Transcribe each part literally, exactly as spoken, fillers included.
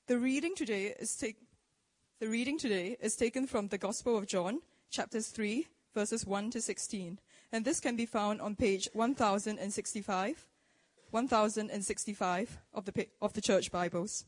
The reading today is take, the reading today is taken from the Gospel of John, chapters three, verses one to sixteen, and this can be found on page one thousand sixty-five, one thousand sixty-five of the of the Church Bibles.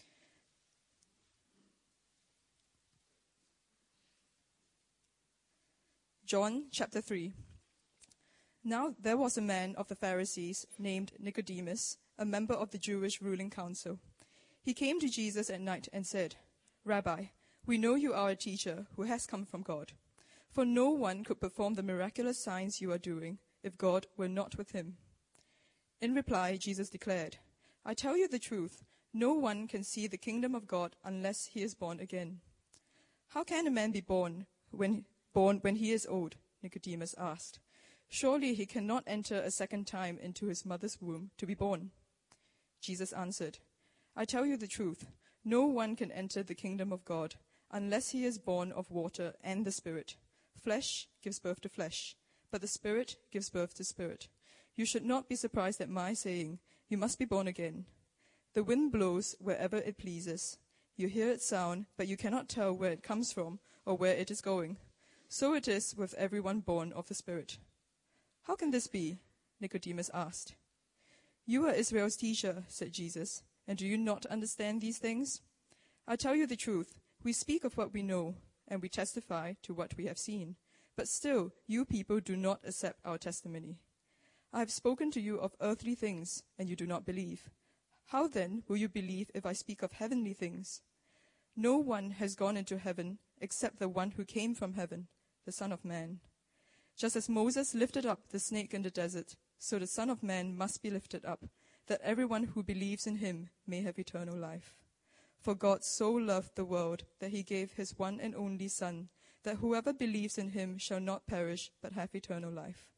John chapter three. Now there was a man of the Pharisees named Nicodemus, a member of the Jewish ruling council. He came to Jesus at night and said, "Rabbi, we know you are a teacher who has come from God. For no one could perform the miraculous signs you are doing if God were not with him." In reply, Jesus declared, "I tell you the truth, no one can see the kingdom of God unless he is born again." "How can a man be born when, born when he is old?" Nicodemus asked. "Surely he cannot enter a second time into his mother's womb to be born." Jesus answered, "I tell you the truth, no one can enter the kingdom of God unless he is born of water and the Spirit. Flesh gives birth to flesh, but the Spirit gives birth to spirit. You should not be surprised at my saying, 'You must be born again.' The wind blows wherever it pleases. You hear its sound, but you cannot tell where it comes from or where it is going. So it is with everyone born of the Spirit." "How can this be?" Nicodemus asked. "You are Israel's teacher," said Jesus, "and do you not understand these things? I tell you the truth, we speak of what we know, and we testify to what we have seen. But still, you people do not accept our testimony. I have spoken to you of earthly things, and you do not believe. How then will you believe if I speak of heavenly things? No one has gone into heaven except the one who came from heaven, the Son of Man. Just as Moses lifted up the snake in the desert, so the Son of Man must be lifted up, that everyone who believes in him may have eternal life. For God so loved the world that he gave his one and only Son, that whoever believes in him shall not perish but have eternal life."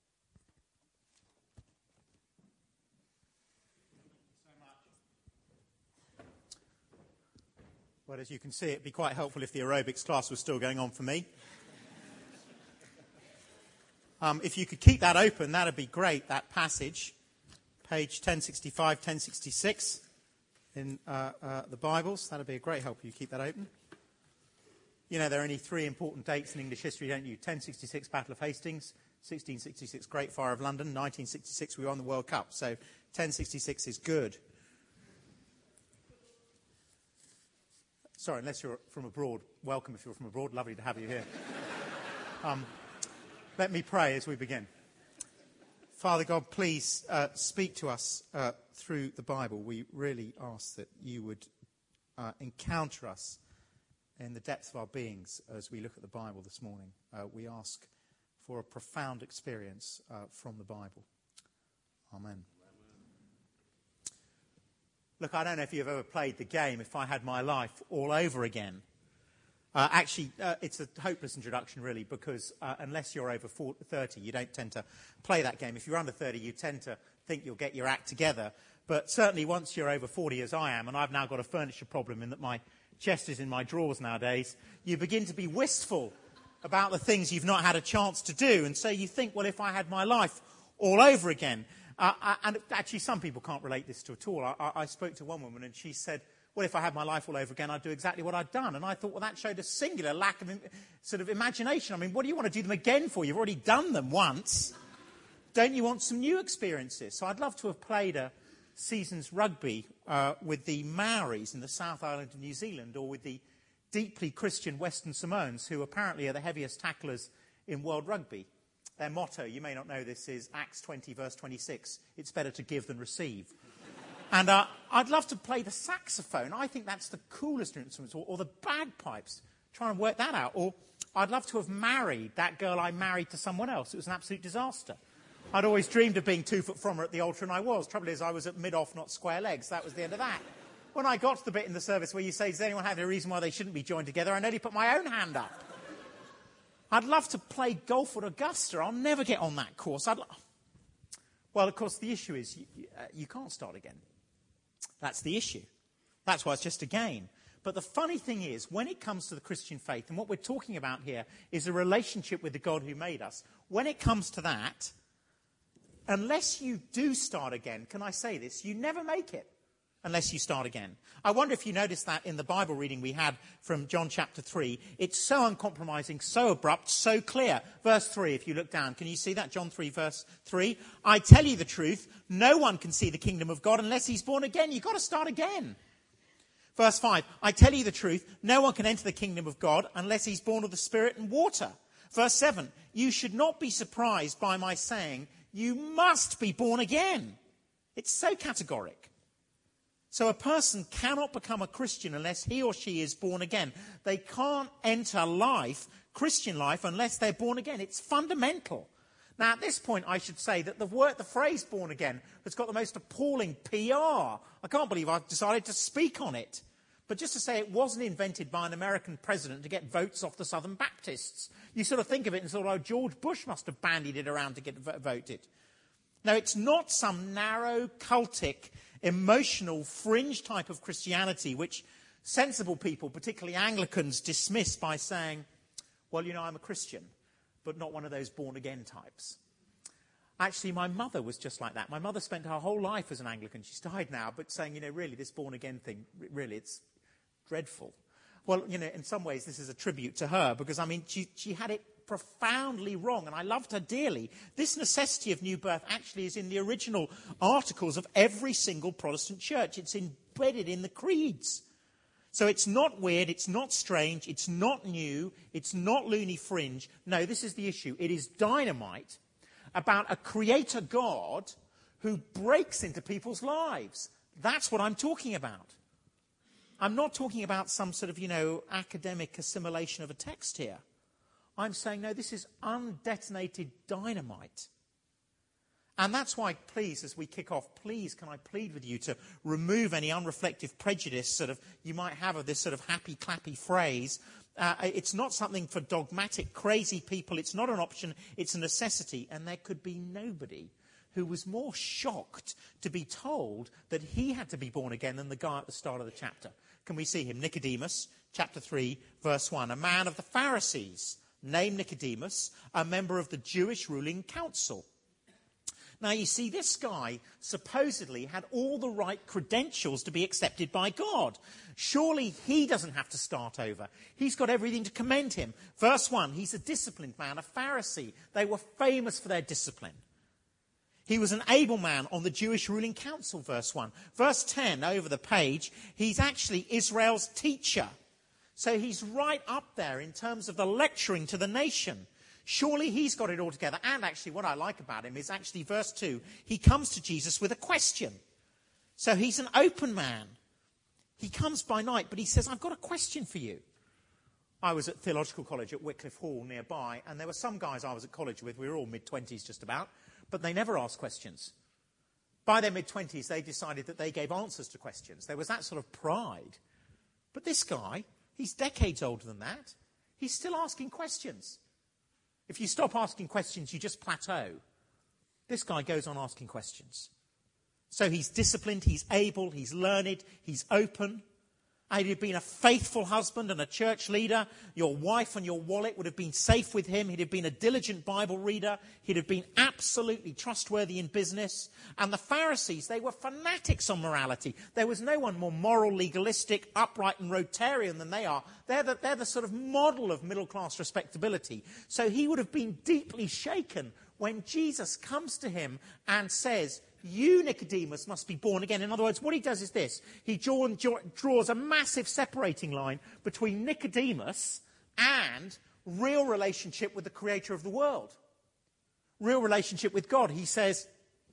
Well, as you can see, it'd be quite helpful if the aerobics class was still going on for me. Um, if you could keep that open, that'd be great, that passage. Page ten sixty-five, ten sixty-six in uh, uh, the Bibles. That'd be a great help if you keep that open. You know, there are only three important dates in English history, don't you? ten sixty-six, Battle of Hastings. sixteen sixty-six, Great Fire of London. nineteen sixty-six, we won the World Cup. So ten sixty-six is good. Sorry, unless you're from abroad. Welcome if you're from abroad. Lovely to have you here. um, let me pray as we begin. Father God, please uh, speak to us uh, through the Bible. We really ask that you would uh, encounter us in the depths of our beings as we look at the Bible this morning. Uh, we ask for a profound experience uh, from the Bible. Amen. Look, I don't know if you've ever played the game If I Had My Life All Over Again. Uh, actually, uh, it's a hopeless introduction, really, because uh, unless you're over forty, thirty, you don't tend to play that game. If you're under thirty, you tend to think you'll get your act together. But certainly once you're over forty, as I am, and I've now got a furniture problem in that my chest is in my drawers nowadays, you begin to be wistful about the things you've not had a chance to do. And so you think, well, if I had my life all over again. Uh, I, and actually, some people can't relate this to at all. I, I, I spoke to one woman and she said, well, if I had my life all over again, I'd do exactly what I'd done. And I thought, well, that showed a singular lack of sort of imagination. I mean, what do you want to do them again for? You've already done them once. Don't you want some new experiences? So I'd love to have played a season's rugby uh, with the Maoris in the South Island of New Zealand, or with the deeply Christian Western Samoans, who apparently are the heaviest tacklers in world rugby. Their motto, you may not know this, is Acts twenty, verse twenty-six. It's better to give than receive. And uh, I'd love to play the saxophone. I think that's the coolest instrument. Or, or the bagpipes. Try and work that out. Or I'd love to have married that girl I married to someone else. It was an absolute disaster. I'd always dreamed of being two foot from her at the altar, and I was. Trouble is, I was at mid-off, not square legs. That was the end of that. When I got to the bit in the service where you say, does anyone have any reason why they shouldn't be joined together, I nearly put my own hand up. I'd love to play golf at Augusta. I'll never get on that course. I'd lo- well, of course, the issue is you, uh, you can't start again. That's the issue. That's why it's just a game. But the funny thing is, when it comes to the Christian faith, and what we're talking about here is a relationship with the God who made us, when it comes to that, unless you do start again, can I say this, you never make it. unless you start again. I wonder if you noticed that in the Bible reading we had from John chapter three. It's so uncompromising, so abrupt, so clear. Verse three, if you look down, can you see that? John three, verse three. I tell you the truth, no one can see the kingdom of God unless he's born again. You've got to start again. Verse five, I tell you the truth, no one can enter the kingdom of God unless he's born of the Spirit and water. Verse seven, you should not be surprised by my saying, you must be born again. It's so categoric. So a person cannot become a Christian unless he or she is born again. They can't enter life, Christian life, unless they're born again. It's fundamental. Now, at this point, I should say that the word, the phrase born again has got the most appalling P R. I can't believe I've decided to speak on it. But just to say it wasn't invented by an American president to get votes off the Southern Baptists. You sort of think of it and sort of, oh, George Bush must have bandied it around to get voted. No, it's not some narrow, cultic, emotional, fringe type of Christianity which sensible people, particularly Anglicans, dismiss by saying, well, you know, I'm a Christian, but not one of those born-again types. Actually, my mother was just like that. My mother spent her whole life as an Anglican. She's died now, but saying, you know, really, this born-again thing, really, it's dreadful. Well, you know, in some ways, this is a tribute to her because, I mean, she, she had it profoundly wrong, and I loved her dearly. This necessity of new birth actually is in the original articles of every single Protestant church. It's embedded in the creeds. So it's not weird, it's not strange, it's not new, it's not loony fringe. No, this is the issue. It is dynamite about a creator God who breaks into people's lives. That's what I'm talking about. I'm not talking about some sort of, you know, academic assimilation of a text here. I'm saying, no, this is undetonated dynamite. And that's why, please, as we kick off, please, can I plead with you to remove any unreflective prejudice sort of you might have of this sort of happy, clappy phrase. Uh, it's not something for dogmatic, crazy people. It's not an option. It's a necessity. And there could be nobody who was more shocked to be told that he had to be born again than the guy at the start of the chapter. Can we see him? Nicodemus, chapter three, verse one. A man of the Pharisees, named Nicodemus, a member of the Jewish ruling council. Now, you see, this guy supposedly had all the right credentials to be accepted by God. Surely he doesn't have to start over. He's got everything to commend him. Verse one, he's a disciplined man, a Pharisee. They were famous for their discipline. He was an able man on the Jewish ruling council, verse one. Verse ten, over the page, he's actually Israel's teacher. So he's right up there in terms of the lecturing to the nation. Surely he's got it all together. And actually what I like about him is actually verse two, he comes to Jesus with a question. So he's an open man. He comes by night, but he says, I've got a question for you. I was at Theological College at Wycliffe Hall nearby, and there were some guys I was at college with, we were all mid-twenties just about, but they never asked questions. By their mid-twenties, they decided that they gave answers to questions. There was that sort of pride. But this guy, he's decades older than that. He's still asking questions. If you stop asking questions, you just plateau. This guy goes on asking questions. So he's disciplined, he's able, he's learned, he's open. And he'd have been a faithful husband and a church leader. Your wife and your wallet would have been safe with him. He'd have been a diligent Bible reader. He'd have been absolutely trustworthy in business. And the Pharisees, they were fanatics on morality. There was no one more moral, legalistic, upright and Rotarian than they are. They're the, they're the sort of model of middle-class respectability. So he would have been deeply shaken when Jesus comes to him and says, you, Nicodemus, must be born again. In other words, what he does is this. He draw, draw, draws a massive separating line between Nicodemus and real relationship with the creator of the world. Real relationship with God. He says,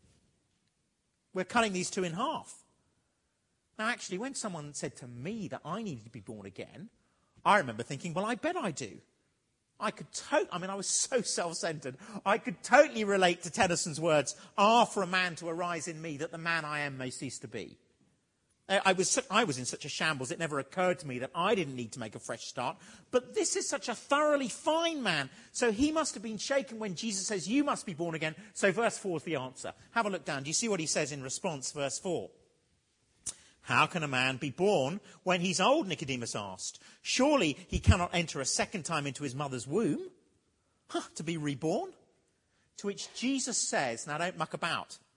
we're cutting these two in half. Now, actually, when someone said to me that I needed to be born again, I remember thinking, well, I bet I do. I could totally, I mean, I was so self-centered. I could totally relate to Tennyson's words, ah, for a man to arise in me that the man I am may cease to be. I was, I was in such a shambles, it never occurred to me that I didn't need to make a fresh start. But this is such a thoroughly fine man. So he must have been shaken when Jesus says, you must be born again. So verse four is the answer. Have a look down. Do you see what he says in response, verse four? How can a man be born when he's old, Nicodemus asked. Surely he cannot enter a second time into his mother's womb, huh, to be reborn? To which Jesus says, now don't muck about.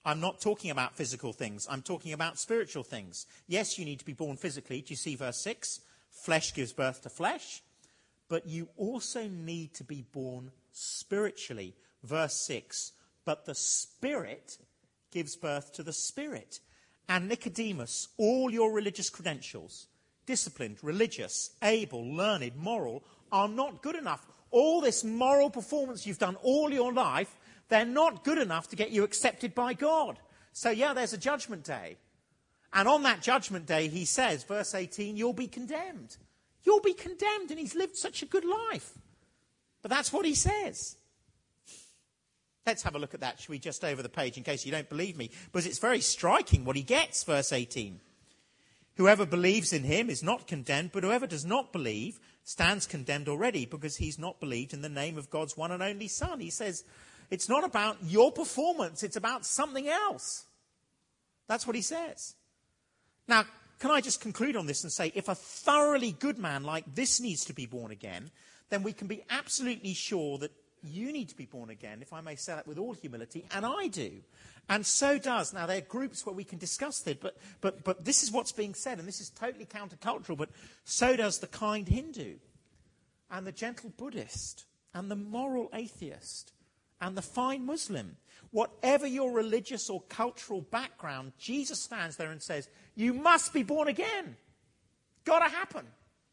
I'm not talking about physical things. I'm talking about spiritual things. Yes, you need to be born physically. Do you see verse six? Flesh gives birth to flesh. But you also need to be born spiritually. Verse six. But the Spirit gives birth to the Spirit. And Nicodemus, all your religious credentials, disciplined, religious, able, learned, moral, are not good enough. All this moral performance you've done all your life, they're not good enough to get you accepted by God. So yeah, there's a judgment day. And on that judgment day, he says, verse eighteen, you'll be condemned. You'll be condemned, and he's lived such a good life. But that's what he says. Let's have a look at that, shall we, just over the page, in case you don't believe me. Because it's very striking what he gets, verse eighteen. Whoever believes in him is not condemned, but whoever does not believe stands condemned already, because he's not believed in the name of God's one and only Son. He says, it's not about your performance, it's about something else. That's what he says. Now, can I just conclude on this and say, if a thoroughly good man like this needs to be born again, then we can be absolutely sure that you need to be born again, if I may say that with all humility, and I do. And so does. Now, there are groups where we can discuss it, but, but, but this is what's being said, and this is totally countercultural, but so does the kind Hindu, and the gentle Buddhist, and the moral atheist, and the fine Muslim. Whatever your religious or cultural background, Jesus stands there and says, you must be born again. Got to happen.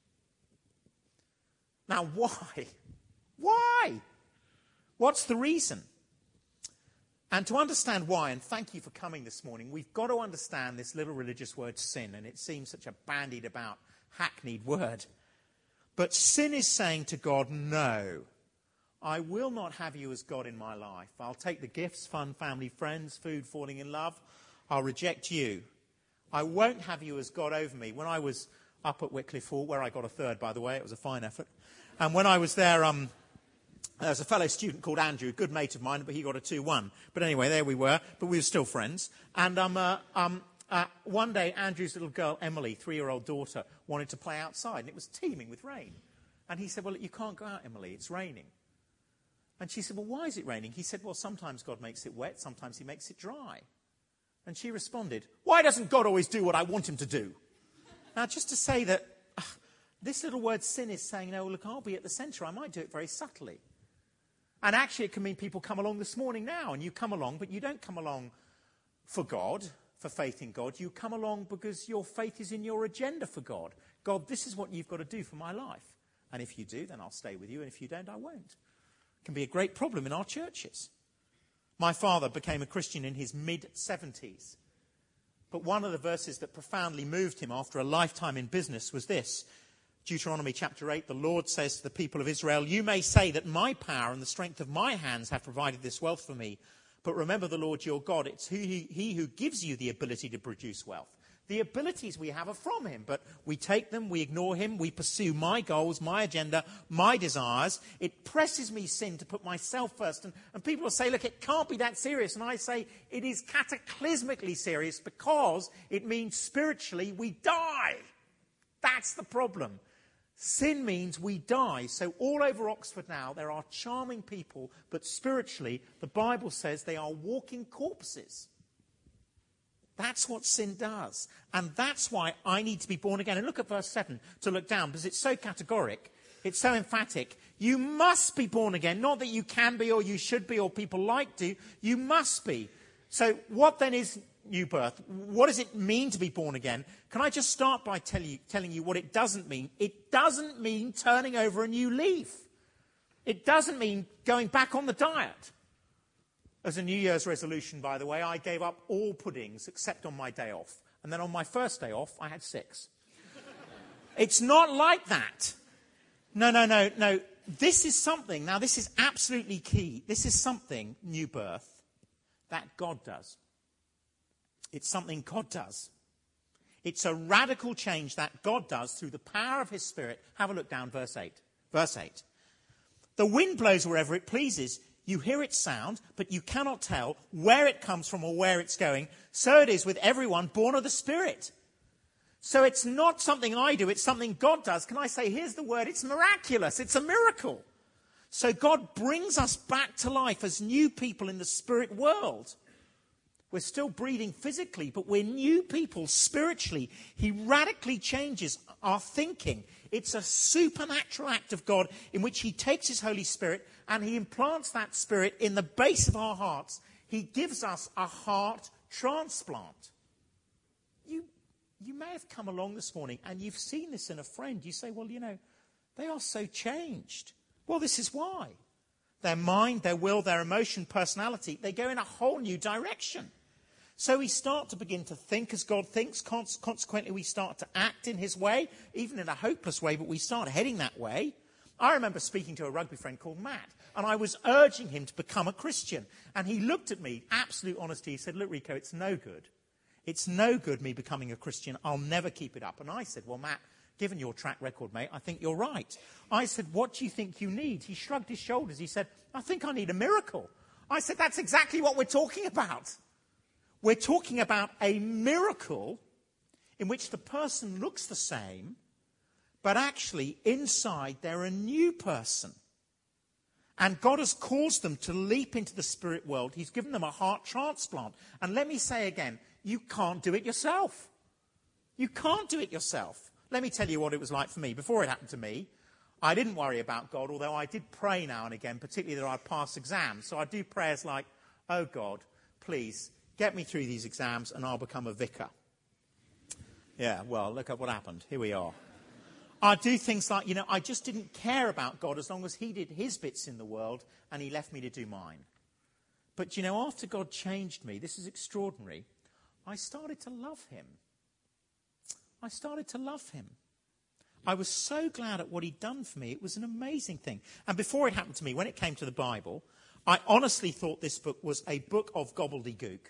Now, why? Why? What's the reason? And to understand why, and thank you for coming this morning, we've got to understand this little religious word sin, and it seems such a bandied about, hackneyed word. But sin is saying to God, no, I will not have you as God in my life. I'll take the gifts, fun, family, friends, food, falling in love. I'll reject you. I won't have you as God over me. When I was up at Wycliffe Hall, where I got a third, by the way, it was a fine effort. And when I was there, um, there was a fellow student called Andrew, a good mate of mine, but he got a two one. But anyway, there we were, but we were still friends. And um, uh, um, uh, one day, Andrew's little girl, Emily, three-year-old daughter, wanted to play outside, and it was teeming with rain. And he said, well, you can't go out, Emily, it's raining. And she said, well, why is it raining? He said, well, sometimes God makes it wet, sometimes he makes it dry. And she responded, why doesn't God always do what I want him to do? Now, just to say that uh, this little word sin is saying, no, look, I'll be at the centre. I might do it very subtly. And actually, it can mean people come along this morning now, and you come along, but you don't come along for God, for faith in God. You come along because your faith is in your agenda for God. God, this is what you've got to do for my life. And if you do, then I'll stay with you, and if you don't, I won't. Can be a great problem in our churches. My father became a Christian in his mid-seventies. But one of the verses that profoundly moved him after a lifetime in business was this. Deuteronomy chapter eight, the Lord says to the people of Israel, you may say that my power and the strength of my hands have provided this wealth for me. But remember the Lord your God. It's he, he who gives you the ability to produce wealth. The abilities we have are from him, but we take them, we ignore him, we pursue my goals, my agenda, my desires. It presses me, sin, to put myself first. And, and people will say, look, it can't be that serious. And I say, it is cataclysmically serious because it means spiritually we die. That's the problem. Sin means we die. So all over Oxford now, there are charming people, but spiritually, the Bible says they are walking corpses. That's what sin does. And that's why I need to be born again. And look at verse seven to look down, because it's so categoric. It's so emphatic. You must be born again. Not that you can be or you should be or people like to. You must be. So what then is new birth? What does it mean to be born again? Can I just start by tell you, telling you what it doesn't mean? It doesn't mean turning over a new leaf. It doesn't mean going back on the diet. As a New Year's resolution, by the way, I gave up all puddings except on my day off. And then on my first day off, I had six. It's not like that. No, no, no, no. This is something, now this is absolutely key. This is something, new birth, that God does. It's something God does. It's a radical change that God does through the power of his Spirit. Have a look down, verse eight. Verse eight. The wind blows wherever it pleases. You hear its sound, but you cannot tell where it comes from or where it's going. So it is with everyone born of the Spirit. So it's not something I do, it's something God does. Can I say, here's the word, it's miraculous, it's a miracle. So God brings us back to life as new people in the spirit world. We're still breathing physically, but we're new people spiritually. He radically changes our thinking. It's a supernatural act of God in which he takes his Holy Spirit and he implants that Spirit in the base of our hearts. He gives us a heart transplant. You, you may have come along this morning and you've seen this in a friend. You say, well, you know, they are so changed. Well, this is why. Their mind, their will, their emotion, personality, they go in a whole new direction. So we start to begin to think as God thinks. Consequently, we start to act in his way, even in a hopeless way, but we start heading that way. I remember speaking to a rugby friend called Matt, and I was urging him to become a Christian. And he looked at me, absolute honesty. He said, look, Rico, it's no good. It's no good me becoming a Christian. I'll never keep it up. And I said, well, Matt, given your track record, mate, I think you're right. I said, what do you think you need? He shrugged his shoulders. He said, I think I need a miracle. I said, that's exactly what we're talking about. We're talking about a miracle in which the person looks the same, but actually inside they're a new person. And God has caused them to leap into the spirit world. He's given them a heart transplant. And let me say again, you can't do it yourself. You can't do it yourself. Let me tell you what it was like for me. Before it happened to me, I didn't worry about God, although I did pray now and again, particularly that I'd pass exams. So I do prayers like, oh God, please get me through these exams and I'll become a vicar. Yeah, well, look at what happened. Here we are. I do things like, you know, I just didn't care about God as long as he did his bits in the world and he left me to do mine. But, you know, after God changed me, this is extraordinary, I started to love him. I started to love him. I was so glad at what he'd done for me. It was an amazing thing. And before it happened to me, when it came to the Bible, I honestly thought this book was a book of gobbledygook.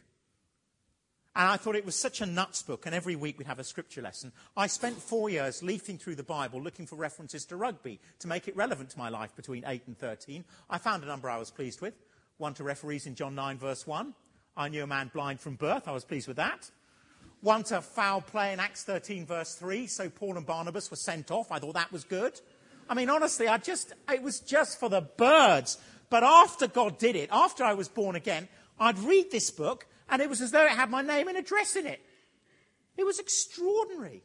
And I thought it was such a nuts book, and every week we'd have a scripture lesson. I spent four years leafing through the Bible looking for references to rugby to make it relevant to my life between eight and thirteen. I found a number I was pleased with. One to referees in John nine, verse one. I knew a man blind from birth. I was pleased with that. One to foul play in Acts thirteen, verse three. So Paul and Barnabas were sent off. I thought that was good. I mean, honestly, I just, it was just for the birds. But after God did it, after I was born again, I'd read this book, and it was as though it had my name and address in it. It was extraordinary.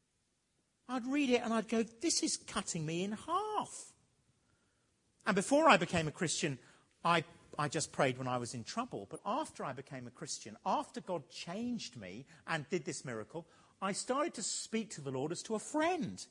I'd read it and I'd go, this is cutting me in half. And before I became a Christian, I, I just prayed when I was in trouble. But after I became a Christian, after God changed me and did this miracle, I started to speak to the Lord as to a friend.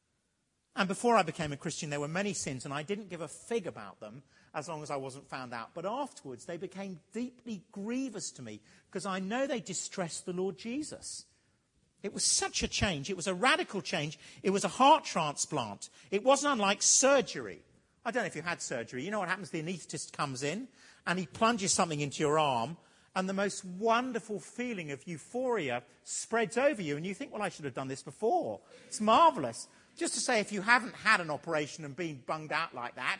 And before I became a Christian, there were many sins, and I didn't give a fig about them as long as I wasn't found out. But afterwards, they became deeply grievous to me because I know they distressed the Lord Jesus. It was such a change. It was a radical change. It was a heart transplant. It wasn't unlike surgery. I don't know if you had surgery. You know what happens? The anaesthetist comes in and he plunges something into your arm, and the most wonderful feeling of euphoria spreads over you. And you think, well, I should have done this before. It's marvellous. Just to say, if you haven't had an operation and been bunged out like that,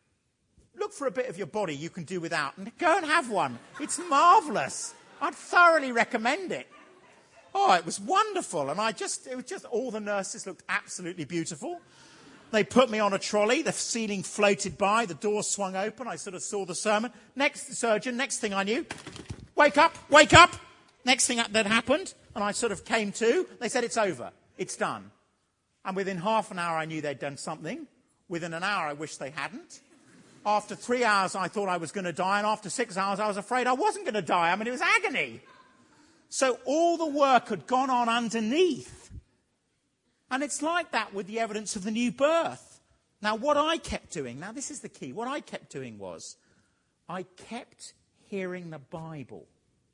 look for a bit of your body you can do without and go and have one. It's marvellous. I'd thoroughly recommend it. Oh, it was wonderful. And I just, it was just, all the nurses looked absolutely beautiful. They put me on a trolley. The ceiling floated by. The door swung open. I sort of saw the sermon. Next surgeon, next thing I knew, wake up, wake up. Next thing that happened, and I sort of came to, they said, it's over. It's done. And within half an hour, I knew they'd done something. Within an hour, I wished they hadn't. After three hours, I thought I was going to die. And after six hours, I was afraid I wasn't going to die. I mean, it was agony. So all the work had gone on underneath. And it's like that with the evidence of the new birth. Now, what I kept doing, now this is the key. What I kept doing was I kept hearing the Bible.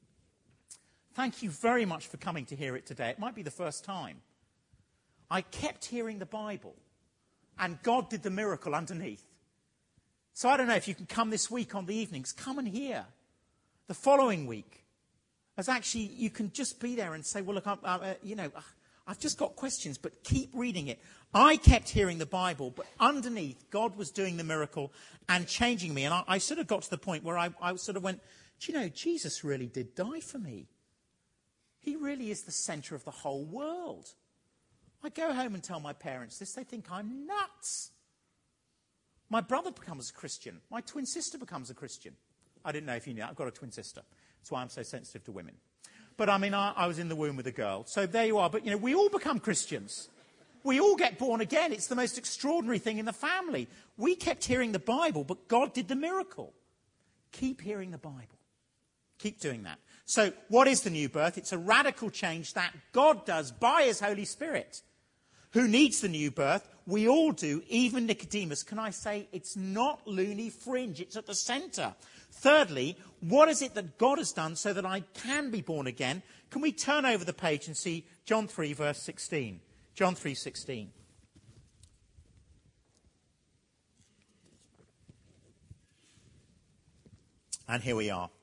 Thank you very much for coming to hear it today. It might be the first time. I kept hearing the Bible, and God did the miracle underneath. So I don't know if you can come this week on the evenings. Come and hear. The following week, as actually you can just be there and say, well, look, I'm, uh, you know, I've just got questions, but keep reading it. I kept hearing the Bible, but underneath, God was doing the miracle and changing me. And I, I sort of got to the point where I, I sort of went, do you know, Jesus really did die for me. He really is the centre of the whole world. I go home and tell my parents this. They think I'm nuts. My brother becomes a Christian. My twin sister becomes a Christian. I didn't know if you knew that. I've got a twin sister. That's why I'm so sensitive to women. But, I mean, I, I was in the womb with a girl. So there you are. But, you know, we all become Christians. We all get born again. It's the most extraordinary thing in the family. We kept hearing the Bible, but God did the miracle. Keep hearing the Bible. Keep doing that. So what is the new birth? It's a radical change that God does by his Holy Spirit. Who needs the new birth? We all do, even Nicodemus. Can I say it's not loony fringe, it's at the centre. Thirdly, what is it that God has done so that I can be born again? Can we turn over the page and see John three, verse sixteen? John three sixteen. And here we are.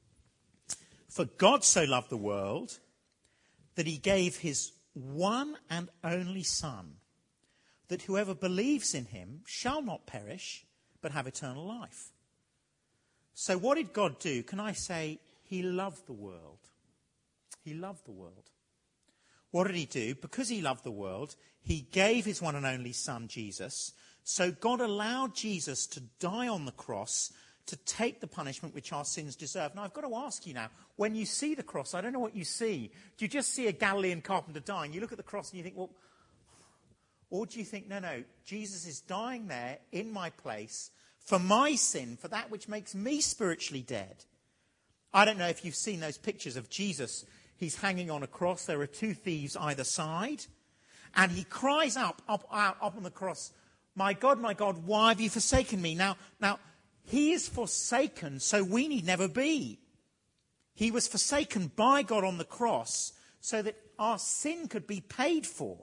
For God so loved the world that he gave his one and only Son, that whoever believes in him shall not perish, but have eternal life. So what did God do? Can I say he loved the world? He loved the world. What did he do? Because he loved the world, he gave his one and only Son, Jesus. So God allowed Jesus to die on the cross to take the punishment which our sins deserve. Now, I've got to ask you now, when you see the cross, I don't know what you see. Do you just see a Galilean carpenter dying? You look at the cross and you think, well, or do you think, no, no, Jesus is dying there in my place for my sin, for that which makes me spiritually dead? I don't know if you've seen those pictures of Jesus. He's hanging on a cross. There are two thieves either side. And he cries up, up, up, up on the cross, my God, my God, why have you forsaken me? Now, now, he is forsaken, so we need never be. He was forsaken by God on the cross so that our sin could be paid for.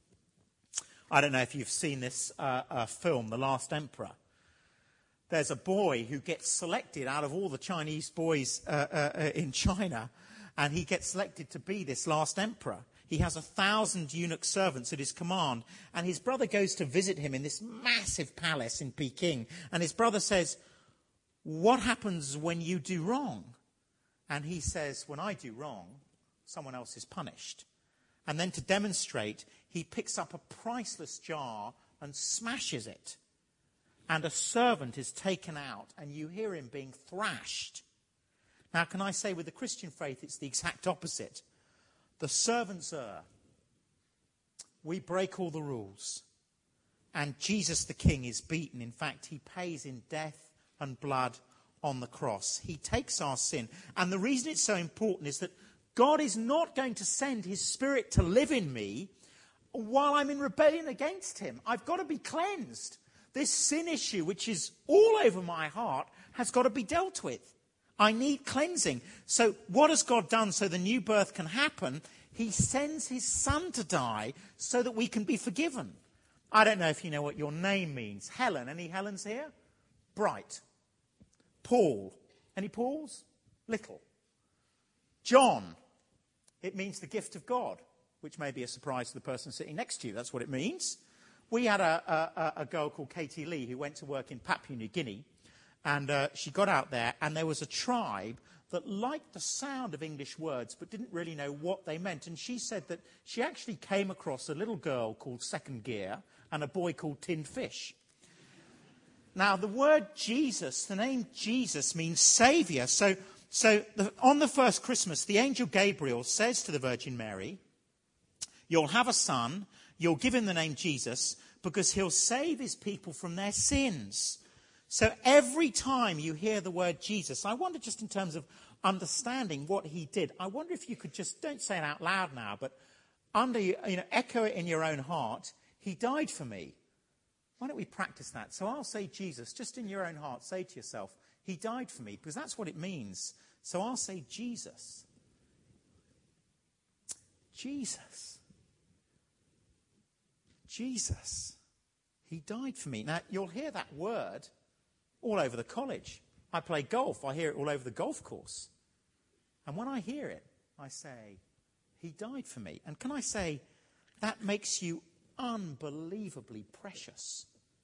I don't know if you've seen this uh, uh, film, The Last Emperor. There's a boy who gets selected out of all the Chinese boys uh, uh, in China, and he gets selected to be this last emperor. He has a thousand eunuch servants at his command, and his brother goes to visit him in this massive palace in Peking, and his brother says, what happens when you do wrong? And he says, when I do wrong, someone else is punished. And then to demonstrate, he picks up a priceless jar and smashes it. And a servant is taken out, and you hear him being thrashed. Now, can I say with the Christian faith, it's the exact opposite. The servants err. We break all the rules. And Jesus the King is beaten. In fact, he pays in death and blood on the cross. He takes our sin. And the reason it's so important is that God is not going to send his Spirit to live in me while I'm in rebellion against him. I've got to be cleansed. This sin issue, which is all over my heart, has got to be dealt with. I need cleansing. So what has God done so the new birth can happen? He sends his Son to die so that we can be forgiven. I don't know if you know what your name means. Helen. Any Helens here? Bright. Paul. Any Pauls? Little. John. It means the gift of God, which may be a surprise to the person sitting next to you. That's what it means. We had a, a, a girl called Katie Lee who went to work in Papua New Guinea, and uh, she got out there, and there was a tribe that liked the sound of English words but didn't really know what they meant. And she said that she actually came across a little girl called Second Gear and a boy called Tinned Fish. Now, the word Jesus, the name Jesus, means Saviour. So, so the, on the first Christmas, the angel Gabriel says to the Virgin Mary, you'll have a son, you'll give him the name Jesus, because he'll save his people from their sins. So every time you hear the word Jesus, I wonder just in terms of understanding what he did, I wonder if you could just, don't say it out loud now, but under, you know, echo it in your own heart, he died for me. Why don't we practice that? So I'll say Jesus, just in your own heart, say to yourself, he died for me, because that's what it means. So I'll say Jesus. Jesus. Jesus. He died for me. Now, you'll hear that word all over the college. I play golf. I hear it all over the golf course. And when I hear it, I say, he died for me. And can I say, that makes you unbelievably precious.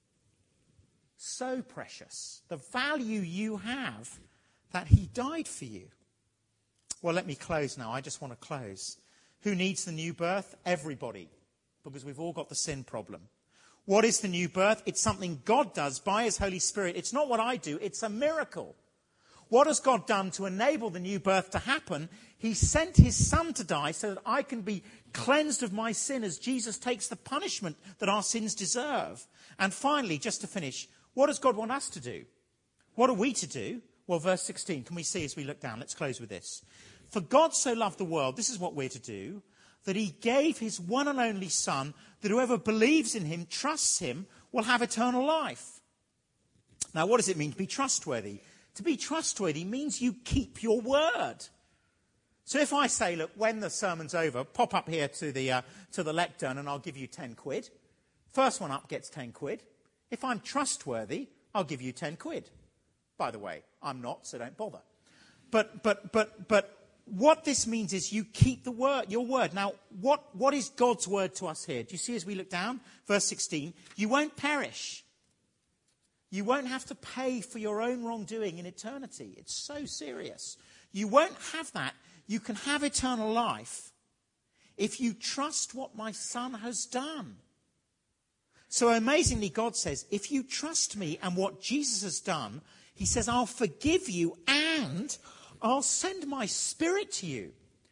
So precious. The value you have that he died for you. Well, let me close now. I just want to close. Who needs the new birth? Everybody. Because we've all got the sin problem. What is the new birth? It's something God does by his Holy Spirit. It's not what I do. It's a miracle. What has God done to enable the new birth to happen? He sent his son to die so that I can be cleansed of my sin as Jesus takes the punishment that our sins deserve. And finally, just to finish, what does God want us to do? What are we to do? Well, verse sixteen, can we see as we look down? Let's close with this. For God so loved the world, this is what we're to do, that he gave his one and only Son, that whoever believes in him, trusts him, will have eternal life. Now, what does it mean to be trustworthy? To be trustworthy means you keep your word. So if I say, look, when the sermon's over, pop up here to the, uh, to the lectern and I'll give you ten quid. First one up gets ten quid. If I'm trustworthy, I'll give you ten quid. By the way, I'm not, so don't bother. But, but, but, but what this means is you keep the word, your word. Now, what, what is God's word to us here? Do you see as we look down? Verse sixteen, you won't perish. You won't have to pay for your own wrongdoing in eternity. It's so serious. You won't have that. You can have eternal life if you trust what my Son has done. So amazingly, God says, if you trust me and what Jesus has done, he says, I'll forgive you and I'll send my Spirit to you.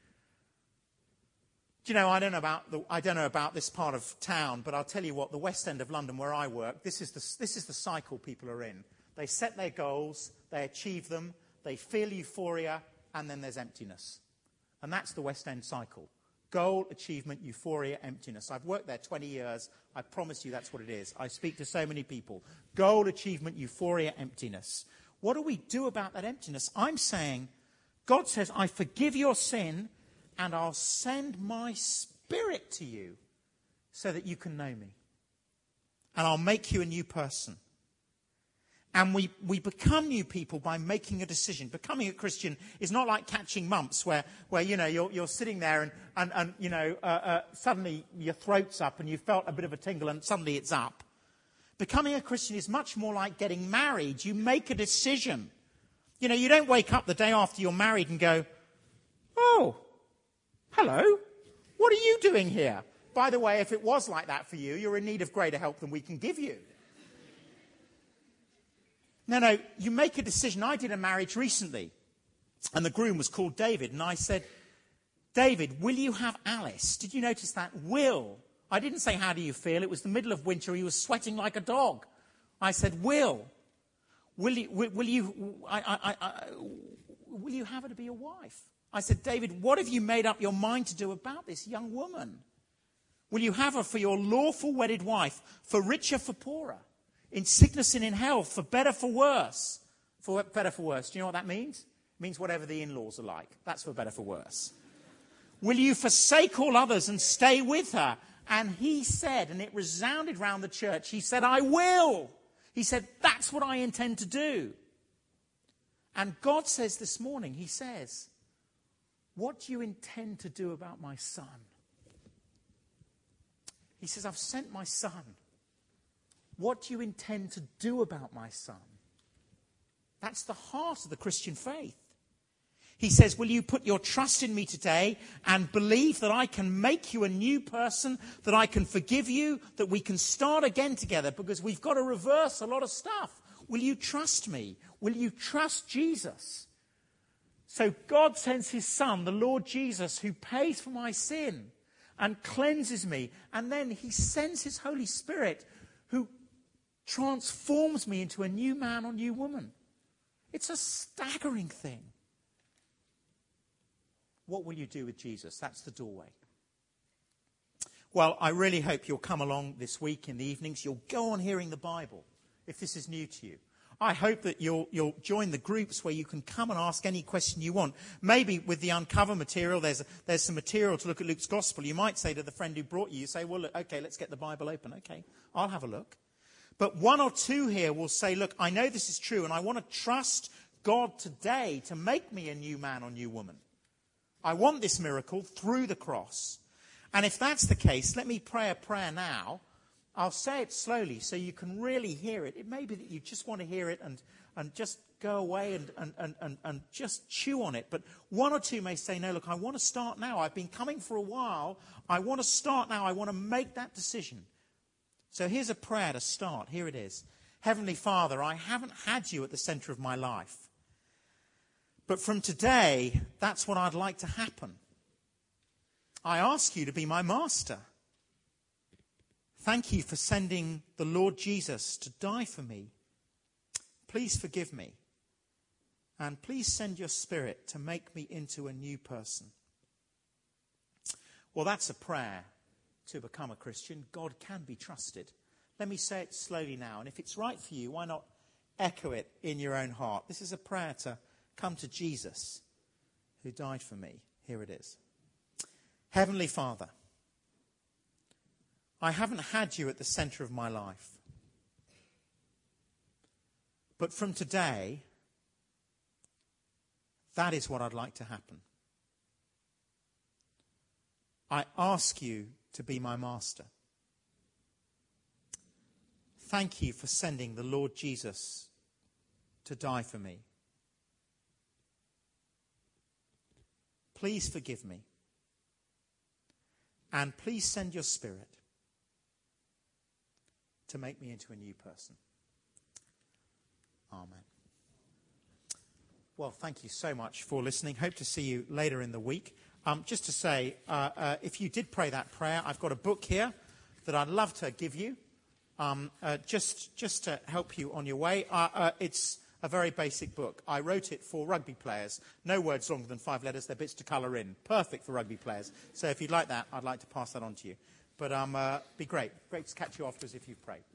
Do you know, I don't know about the, I don't know about this part of town, but I'll tell you what, the West End of London where I work, this is the, this is the cycle people are in. They set their goals, they achieve them, they feel euphoria, and then there's emptiness. And that's the West End cycle. Goal, achievement, euphoria, emptiness. I've worked there twenty years. I promise you that's what it is. I speak to so many people. Goal, achievement, euphoria, emptiness. What do we do about that emptiness? I'm saying, God says, I forgive your sin and I'll send my Spirit to you so that you can know me. And I'll make you a new person. And we, we become new people by making a decision. Becoming a Christian is not like catching mumps where, where you know, you're, you're sitting there and, and, and you know, uh, uh, suddenly your throat's up and you felt a bit of a tingle and suddenly it's up. Becoming a Christian is much more like getting married. You make a decision. You know, you don't wake up the day after you're married and go, oh, hello, what are you doing here? By the way, if it was like that for you, you're in need of greater help than we can give you. No, no, you make a decision. I did a marriage recently, and the groom was called David, and I said, David, will you have Alice? Did you notice that? Will. I didn't say, how do you feel? It was the middle of winter. He was sweating like a dog. I said, will. Will you, will, will you, I, I, I, will you have her to be your wife? I said, David, what have you made up your mind to do about this young woman? Will you have her for your lawful wedded wife, for richer, for poorer? In sickness and in health, for better, for worse. For better, for worse. Do you know what that means? It means whatever the in-laws are like. That's for better, for worse. Will you forsake all others and stay with her? And he said, and it resounded round the church, he said, I will. He said, that's what I intend to do. And God says this morning, he says, what do you intend to do about my son? He says, I've sent my son. What do you intend to do about my son? That's the heart of the Christian faith. He says, will you put your trust in me today and believe that I can make you a new person, that I can forgive you, that we can start again together because we've got to reverse a lot of stuff. Will you trust me? Will you trust Jesus? So God sends his son, the Lord Jesus, who pays for my sin and cleanses me. And then he sends his Holy Spirit who transforms me into a new man or new woman. It's a staggering thing. What will you do with Jesus? That's the doorway. Well, I really hope you'll come along this week in the evenings. You'll go on hearing the Bible if this is new to you. I hope that you'll, you'll join the groups where you can come and ask any question you want. Maybe with the Uncover material, there's, there's some material to look at Luke's Gospel. You might say to the friend who brought you, you say, well, look, okay, let's get the Bible open. Okay, I'll have a look. But one or two here will say, look, I know this is true and I want to trust God today to make me a new man or new woman. I want this miracle through the cross. And if that's the case, let me pray a prayer now. I'll say it slowly so you can really hear it. It may be that you just want to hear it and, and just go away and, and, and, and, and just chew on it. But one or two may say, no, look, I want to start now. I've been coming for a while. I want to start now. I want to make that decision. So here's a prayer to start. Here it is. Heavenly Father, I haven't had you at the center of my life. But from today, that's what I'd like to happen. I ask you to be my master. Thank you for sending the Lord Jesus to die for me. Please forgive me. And please send your Spirit to make me into a new person. Well, that's a prayer to become a Christian. God can be trusted. Let me say it slowly now. And if it's right for you, why not echo it in your own heart? This is a prayer to come to Jesus, who died for me. Here it is. Heavenly Father, I haven't had you at the centre of my life. But from today, that is what I'd like to happen. I ask you to be my master. Thank you for sending the Lord Jesus to die for me. Please forgive me. And please send your Spirit to make me into a new person. Amen. Well, thank you so much for listening. Hope to see you later in the week. Um, just to say, uh, uh, if you did pray that prayer, I've got a book here that I'd love to give you, um, uh, just just to help you on your way. Uh, uh, it's a very basic book. I wrote it for rugby players. No words longer than five letters. They're bits to colour in. Perfect for rugby players. So if you'd like that, I'd like to pass that on to you. But um, uh, be great. Great to catch you afterwards if you've prayed.